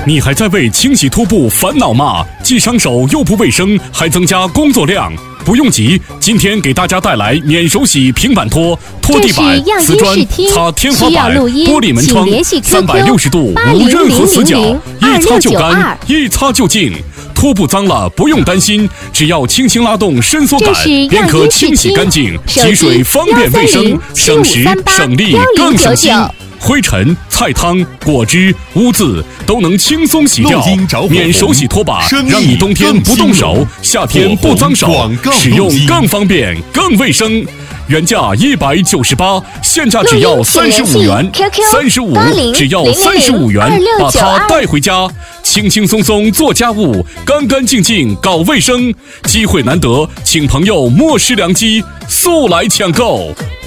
你还在为清洗拖布烦恼吗？既伤手又不卫生，还增加工作量。不用急，今天给大家带来免手洗平板拖，拖地板、瓷砖、擦天花板、玻璃门窗，360度无任何死角，一擦就干，一擦就净。拖布脏了不用担心，只要轻轻拉动伸缩杆，便可清洗干净，吸水方便卫生，省时省力更省心。灰尘、菜汤、果汁、污渍都能轻松洗掉。免手洗拖把，让你冬天不动手，夏天不脏手，使用更方便、更卫生。原价198，现价只要35元，35只要35元，把它带回家，轻轻松松做家务，干干净净搞卫生。机会难得，请朋友莫失良机，速来抢购。